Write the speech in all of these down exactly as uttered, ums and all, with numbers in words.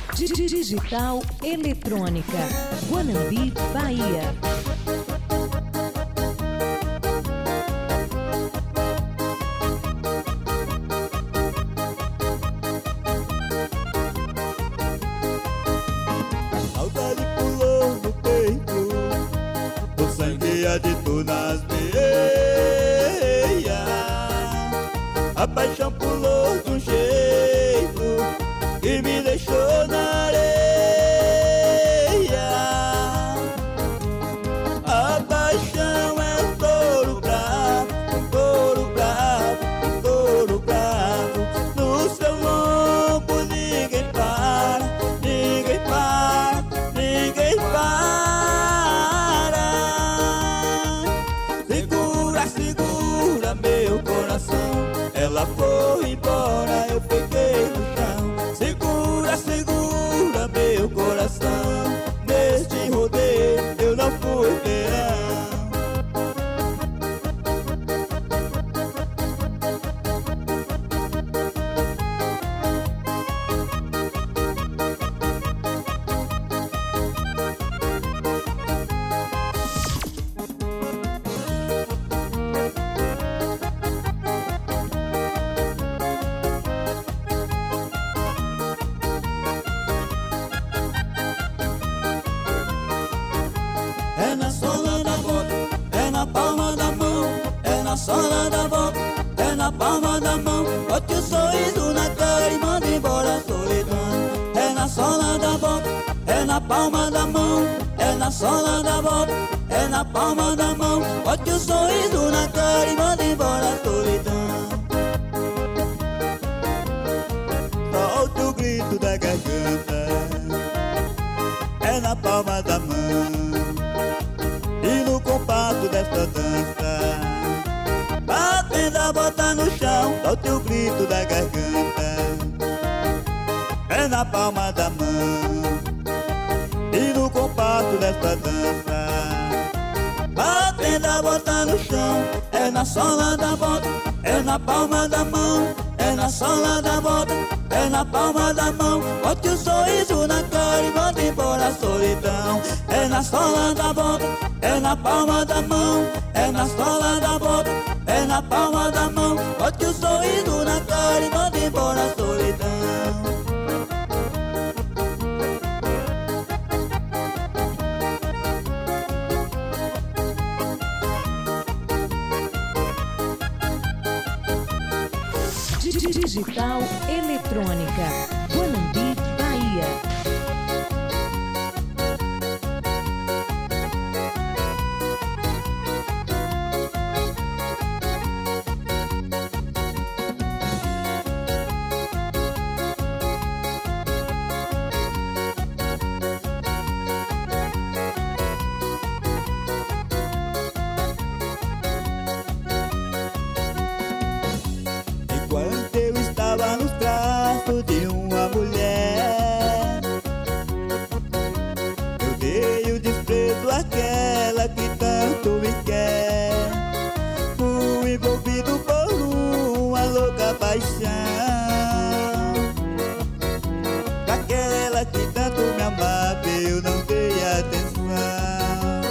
Digital Eletrônica, Guanambi, Bahia. Saudade pulou no peito, o sangue agitou nas veias. A paixão pulou de um jeito que me deixou na areia. A paixão é um touro bravo, um touro bravo, um touro bravo. No seu lombo ninguém para, ninguém para, ninguém para. Segura, segura meu coração, ela foi embora, eu fiquei no chão. Segura, segura meu coração, neste rodeio eu não fui verão. É na sola da bota, é na palma da mão, é na sola da bota, é na palma da mão. Bote o sorriso na cara e manda embora a solidão. É na sola da bota, é na palma da mão, é na sola da bota, é na palma da mão. Bote o sorriso na cara e manda embora a solidão. Solte o grito da garganta, é na palma da mão. E no compasso desta dança, batendo a bota no chão, solte o grito da garganta, é na palma da mão. E no compasso desta dança, batendo a bota no chão, é na sola da bota, é na palma da mão, é na sola da bota, é na palma da mão. Bote o sorriso na cara e manda embora a solidão. É na sola da bota, é na palma da mão, é na sola da bota, é na palma da mão. Bote o sorriso na cara e manda embora a solidão. Digital Eletrônica, Guanambi, Bahia. Enquanto eu estava nos braços de uma mulher, eu dei o desprezo àquela que tanto me quer. Fui envolvido por uma louca paixão, daquela que tanto me amava eu não dei atenção.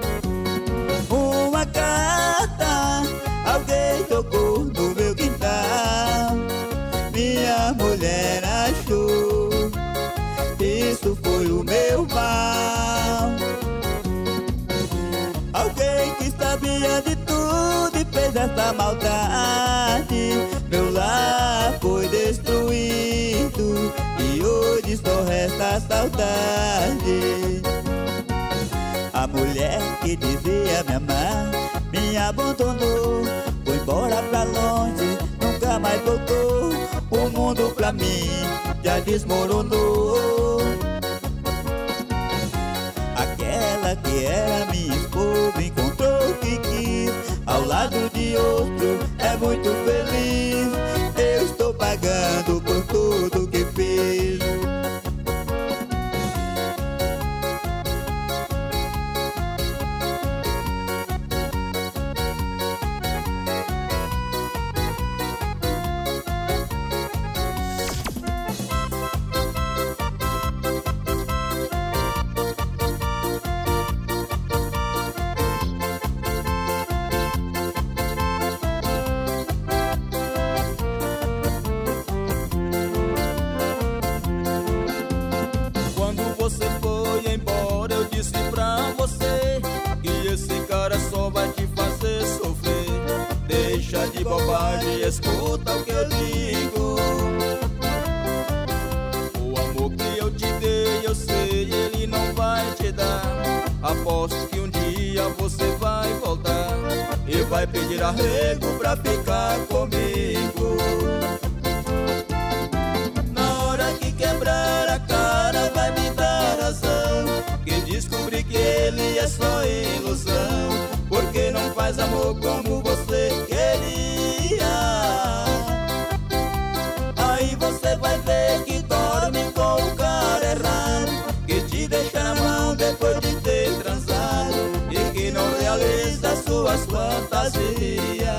Uma carta alguém tocou no meu quintal, minha mulher achou, isso foi o meu mal. Alguém que sabia de tudo e fez essa maldade. Meu lar foi destruído e hoje só resta a saudade. A mulher que dizia me amar me abandonou, foi embora pra longe, nunca mais voltou. O mundo pra mim já desmoronou. Aquela que era minha esposa encontrou o que quis, ao lado de outro é muito feliz. Eu estou pagando por tudo que fiz. escuta o que eu digo. O amor que eu te dei, eu sei, ele não vai te dar. Aposto que um dia você vai voltar e vai pedir arrego pra ficar comigo. Na hora que quebrar a cara vai me dar razão, que descobri que ele é só ilusão, porque não faz amor como você queria. Aí você vai ver que dorme com o cara errado, que te deixa na mão depois de ter transado e que não realiza suas fantasias.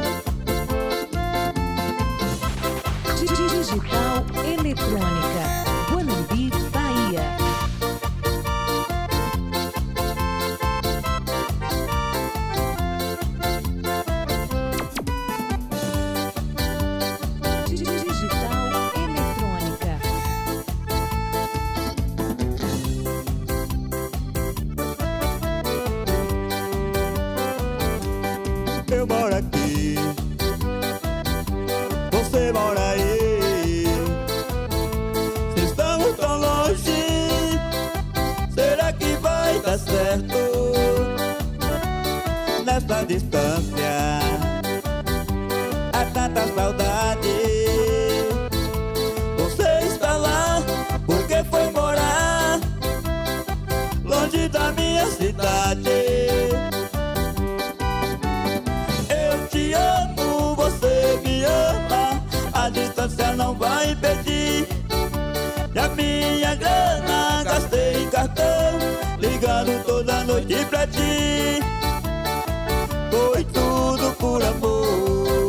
Digital Eletrônica, Guanambi, Bahia. Eu moro aqui, você mora aí. Se estamos tão longe, será que vai dar certo? Nessa distância, há tanta saudade. Você está lá porque foi morar longe da minha cidade. Te amo, você me ama, a distância não vai impedir. E a minha grana gastei em cartão, ligando toda noite pra ti. Foi tudo por amor.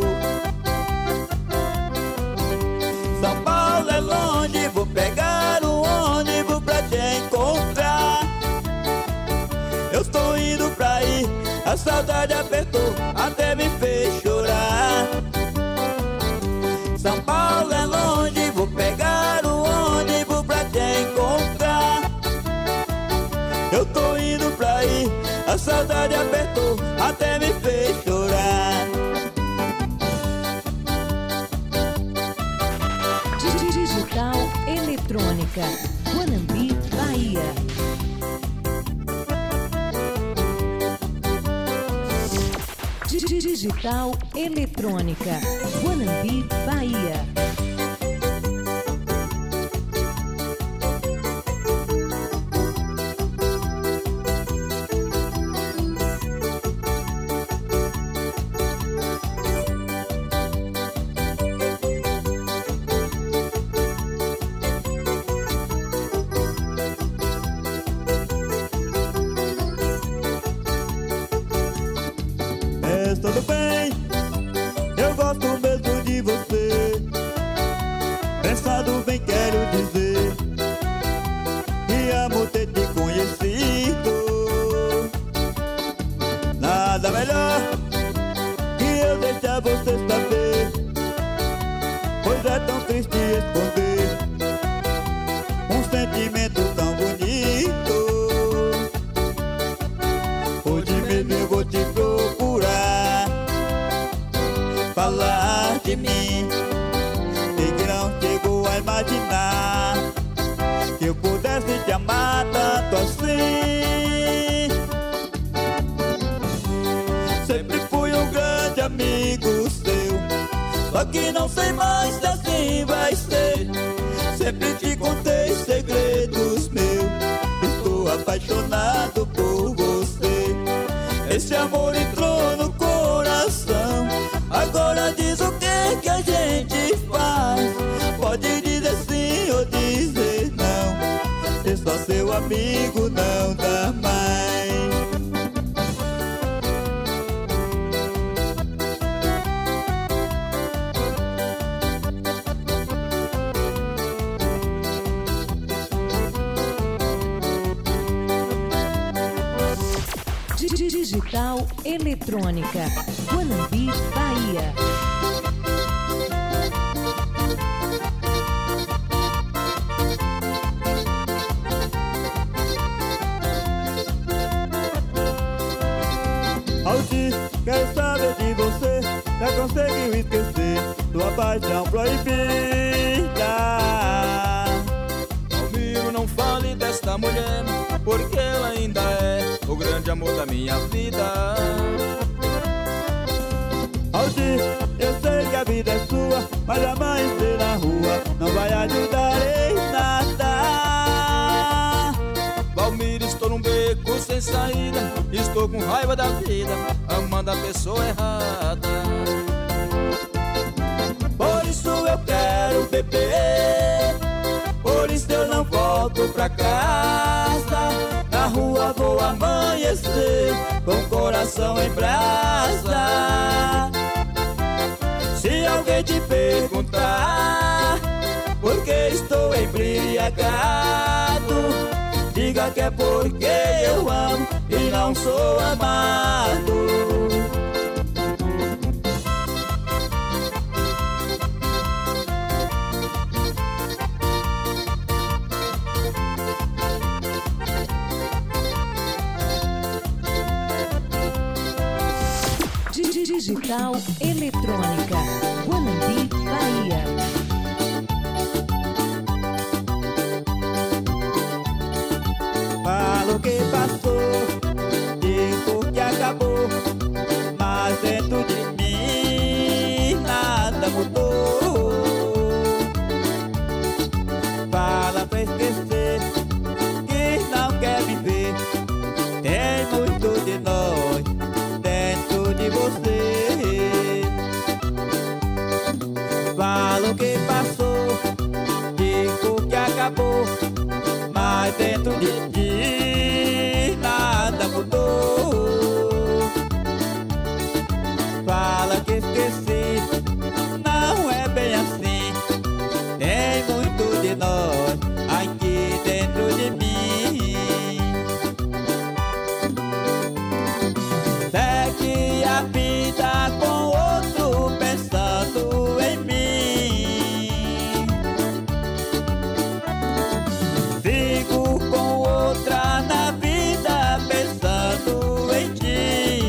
São Paulo é longe, vou pegar um ônibus pra te encontrar. Eu estou indo pra aí, a saudade apertou, até me fez chorar. São Paulo é longe, vou pegar o ônibus pra te encontrar. Eu tô indo pra aí, a saudade apertou, até me fez chorar. Digital Eletrônica, Guanambi, Bahia. Digital Eletrônica, Guanambi, Bahia. Tudo bem, eu gosto mesmo de você. Pensado bem, quero dizer que amo ter te conhecido. Nada melhor que eu deixar você saber, pois é tão triste esconder um sentimento tão bonito. Hoje mesmo eu vou te procurar, falar de mim, e que não chegou a imaginar que eu pudesse te amar tanto assim. Sempre fui um grande amigo seu, só que não sei mais se assim vai ser. Sempre te contei segredos meus, estou apaixonado por você. Esse amor entrou no coração, agora diz o que que a gente faz. Pode dizer sim ou dizer não, ser só seu amigo não dá mais. Digital Eletrônica, Guanambi, Bahia. Alti, quero saber de você, já conseguiu esquecer sua paixão proibida. Amigo, não fale desta mulher, porque ela ainda é o grande amor da minha vida. Aldir, eu sei que a vida é sua, mas amanhecer na rua não vai ajudar em nada. Valmir, estou num beco sem saída, estou com raiva da vida, amando a pessoa errada. Por isso eu quero beber, por isso eu não volto pra casa. Na rua vou amanhecer com o coração em brasa. Se alguém te perguntar por que estou embriagado, diga que é porque eu amo e não sou amado. Digital Eletrônica, Guanambi, Bahia. Falo que passou, digo que acabou, mas dentro de mim nada mudou. Fala pra esquecer que não quer viver, tem muito de nós dentro de você. Falo que passou, digo que acabou, mas dentro de ti nada mudou. Fala que esqueci, não é bem assim, tem muito de nós aqui dentro de mim. Segue a vida com outro pensando em mim, fico com outra na vida pensando em ti.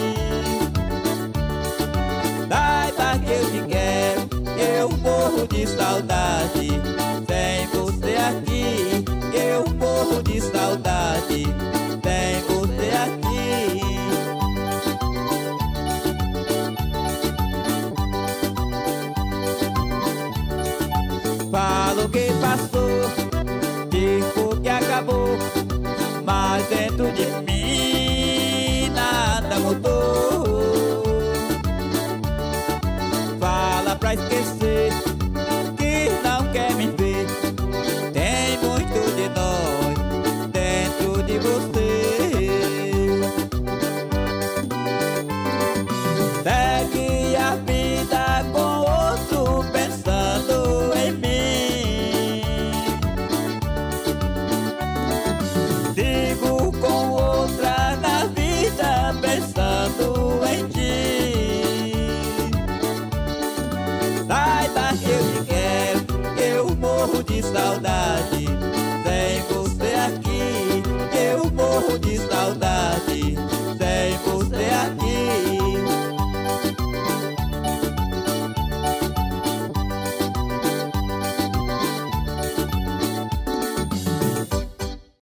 Saiba que eu te quero, eu morro de saudade, sem você aqui eu morro de saudade.